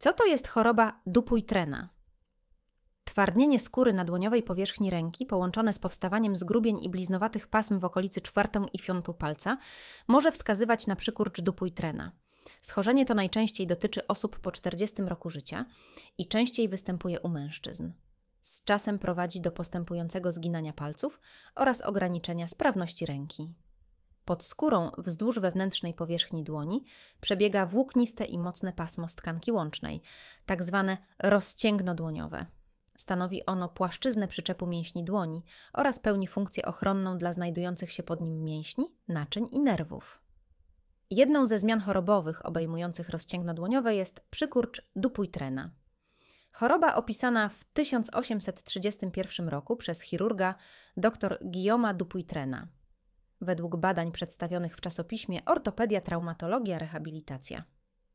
Co to jest choroba Dupuytrena? Twardnienie skóry na dłoniowej powierzchni ręki, połączone z powstawaniem zgrubień i bliznowatych pasm w okolicy czwartą i piątą palca, może wskazywać na przykurcz Dupuytrena. Schorzenie to najczęściej dotyczy osób po 40 roku życia i częściej występuje u mężczyzn. Z czasem prowadzi do postępującego zginania palców oraz ograniczenia sprawności ręki. Pod skórą wzdłuż wewnętrznej powierzchni dłoni przebiega włókniste i mocne pasmo z tkanki łącznej, tak zwane rozcięgno dłoniowe. Stanowi ono płaszczyznę przyczepu mięśni dłoni oraz pełni funkcję ochronną dla znajdujących się pod nim mięśni, naczyń i nerwów. Jedną ze zmian chorobowych obejmujących rozcięgno dłoniowe jest przykurcz Dupuytrena. Choroba opisana w 1831 roku przez chirurga dr Guillauma Dupuytrena. Według badań przedstawionych w czasopiśmie Ortopedia, Traumatologia, Rehabilitacja.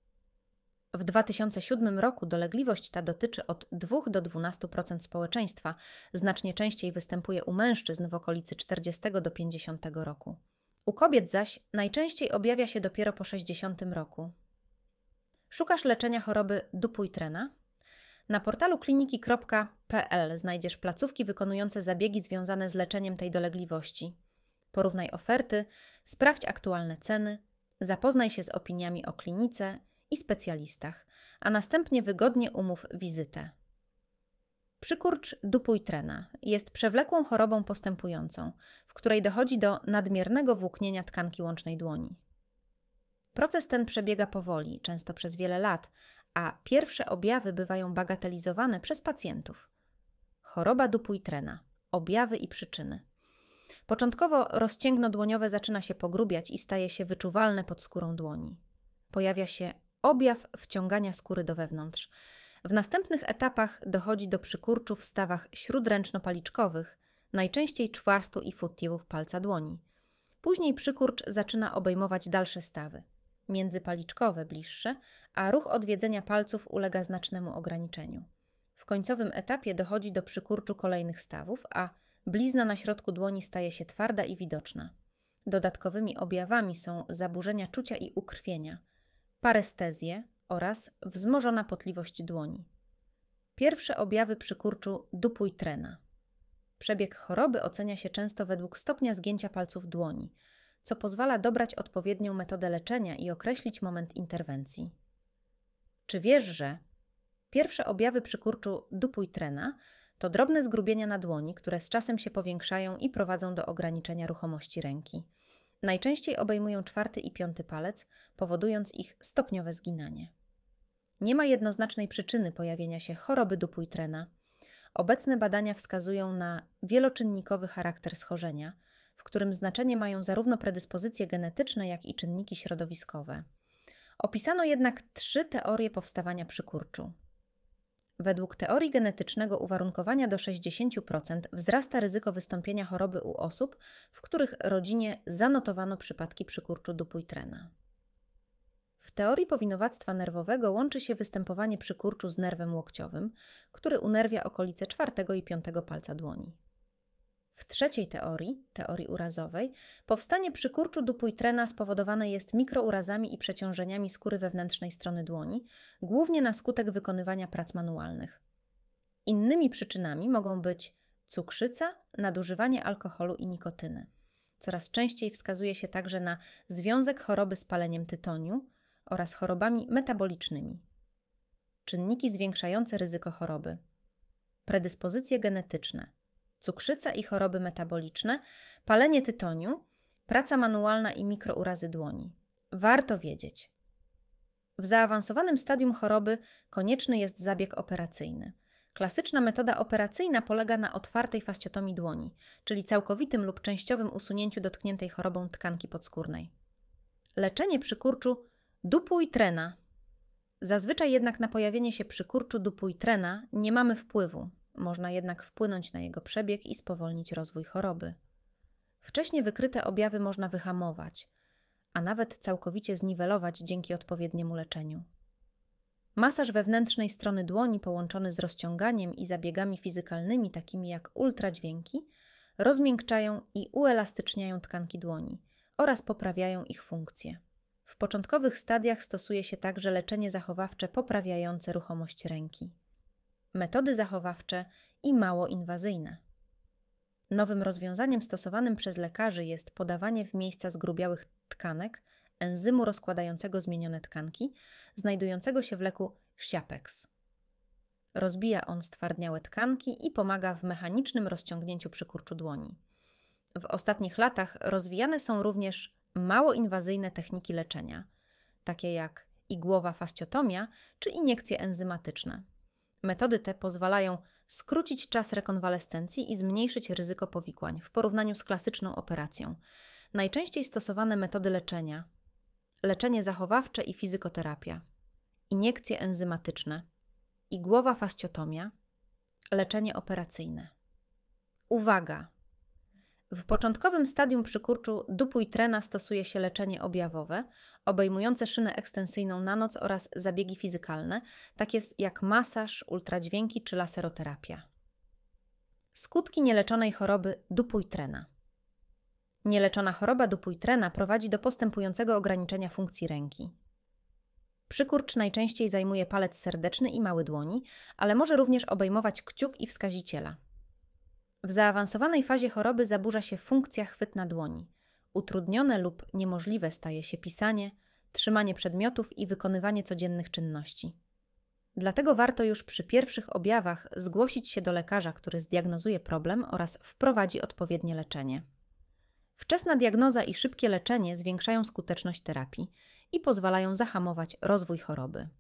W 2007 roku dolegliwość ta dotyczy od 2 do 12% społeczeństwa, znacznie częściej występuje u mężczyzn w okolicy 40 do 50 roku. U kobiet zaś najczęściej objawia się dopiero po 60 roku. Szukasz leczenia choroby Dupuytrena? Na portalu kliniki.pl znajdziesz placówki wykonujące zabiegi związane z leczeniem tej dolegliwości. Porównaj oferty, sprawdź aktualne ceny, zapoznaj się z opiniami o klinice i specjalistach, a następnie wygodnie umów wizytę. Przykurcz Dupuytrena jest przewlekłą chorobą postępującą, w której dochodzi do nadmiernego włóknienia tkanki łącznej dłoni. Proces ten przebiega powoli, często przez wiele lat, a pierwsze objawy bywają bagatelizowane przez pacjentów. Choroba Dupuytrena. Objawy i przyczyny. Początkowo rozcięgno dłoniowe zaczyna się pogrubiać i staje się wyczuwalne pod skórą dłoni. Pojawia się objaw wciągania skóry do wewnątrz. W następnych etapach dochodzi do przykurczu w stawach śródręczno-paliczkowych, najczęściej czwarstu i futiów palca dłoni. Później przykurcz zaczyna obejmować dalsze stawy, międzypaliczkowe bliższe, a ruch odwiedzenia palców ulega znacznemu ograniczeniu. W końcowym etapie dochodzi do przykurczu kolejnych stawów, a blizna na środku dłoni staje się twarda i widoczna. Dodatkowymi objawami są zaburzenia czucia i ukrwienia, parestezje oraz wzmożona potliwość dłoni. Pierwsze objawy przykurczu Dupuytrena. Przebieg choroby ocenia się często według stopnia zgięcia palców dłoni, co pozwala dobrać odpowiednią metodę leczenia i określić moment interwencji. Czy wiesz, że pierwsze objawy przykurczu Dupuytrena to drobne zgrubienia na dłoni, które z czasem się powiększają i prowadzą do ograniczenia ruchomości ręki. Najczęściej obejmują czwarty i piąty palec, powodując ich stopniowe zginanie. Nie ma jednoznacznej przyczyny pojawienia się choroby Dupuytrena. Obecne badania wskazują na wieloczynnikowy charakter schorzenia, w którym znaczenie mają zarówno predyspozycje genetyczne, jak i czynniki środowiskowe. Opisano jednak 3 teorie powstawania przykurczu. Według teorii genetycznego uwarunkowania do 60% wzrasta ryzyko wystąpienia choroby u osób, w których rodzinie zanotowano przypadki przykurczu Dupuytrena. W teorii powinowactwa nerwowego łączy się występowanie przykurczu z nerwem łokciowym, który unerwia okolice czwartego i piątego palca dłoni. W trzeciej teorii urazowej, powstanie przykurczu Dupuytrena spowodowane jest mikrourazami i przeciążeniami skóry wewnętrznej strony dłoni, głównie na skutek wykonywania prac manualnych. Innymi przyczynami mogą być cukrzyca, nadużywanie alkoholu i nikotyny. Coraz częściej wskazuje się także na związek choroby z paleniem tytoniu oraz chorobami metabolicznymi. Czynniki zwiększające ryzyko choroby. Predyspozycje genetyczne. Cukrzyca i choroby metaboliczne, palenie tytoniu, praca manualna i mikrourazy dłoni. Warto wiedzieć. W zaawansowanym stadium choroby konieczny jest zabieg operacyjny. Klasyczna metoda operacyjna polega na otwartej fasciotomii dłoni, czyli całkowitym lub częściowym usunięciu dotkniętej chorobą tkanki podskórnej. Leczenie przykurczu Dupuytrena. Zazwyczaj jednak na pojawienie się przykurczu Dupuytrena nie mamy wpływu. Można jednak wpłynąć na jego przebieg i spowolnić rozwój choroby. Wcześnie wykryte objawy można wyhamować, a nawet całkowicie zniwelować dzięki odpowiedniemu leczeniu. Masaż wewnętrznej strony dłoni połączony z rozciąganiem i zabiegami fizykalnymi takimi jak ultradźwięki rozmiękczają i uelastyczniają tkanki dłoni oraz poprawiają ich funkcję. W początkowych stadiach stosuje się także leczenie zachowawcze poprawiające ruchomość ręki. Metody zachowawcze i mało inwazyjne. Nowym rozwiązaniem stosowanym przez lekarzy jest podawanie w miejsca zgrubiałych tkanek enzymu rozkładającego zmienione tkanki, znajdującego się w leku Xiapex. Rozbija on stwardniałe tkanki i pomaga w mechanicznym rozciągnięciu przykurczu dłoni. W ostatnich latach rozwijane są również mało inwazyjne techniki leczenia, takie jak igłowa fasciotomia czy iniekcje enzymatyczne. Metody te pozwalają skrócić czas rekonwalescencji i zmniejszyć ryzyko powikłań w porównaniu z klasyczną operacją. Najczęściej stosowane metody leczenia: leczenie zachowawcze i fizykoterapia, iniekcje enzymatyczne, igłowa fasciotomia, leczenie operacyjne. Uwaga! W początkowym stadium przykurczu Dupuytrena stosuje się leczenie objawowe, obejmujące szynę ekstensyjną na noc oraz zabiegi fizykalne, takie jak masaż, ultradźwięki czy laseroterapia. Skutki nieleczonej choroby Dupuytrena. Nieleczona choroba Dupuytrena prowadzi do postępującego ograniczenia funkcji ręki. Przykurcz najczęściej zajmuje palec serdeczny i mały dłoni, ale może również obejmować kciuk i wskaziciela. W zaawansowanej fazie choroby zaburza się funkcja chwytna dłoni. Utrudnione lub niemożliwe staje się pisanie, trzymanie przedmiotów i wykonywanie codziennych czynności. Dlatego warto już przy pierwszych objawach zgłosić się do lekarza, który zdiagnozuje problem oraz wprowadzi odpowiednie leczenie. Wczesna diagnoza i szybkie leczenie zwiększają skuteczność terapii i pozwalają zahamować rozwój choroby.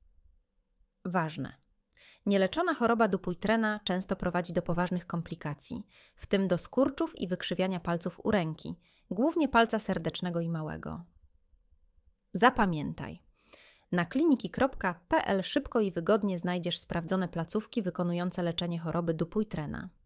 Ważne. Nieleczona choroba Dupuytrena często prowadzi do poważnych komplikacji, w tym do skurczów i wykrzywiania palców u ręki, głównie palca serdecznego i małego. Zapamiętaj. Na kliniki.pl szybko i wygodnie znajdziesz sprawdzone placówki wykonujące leczenie choroby Dupuytrena.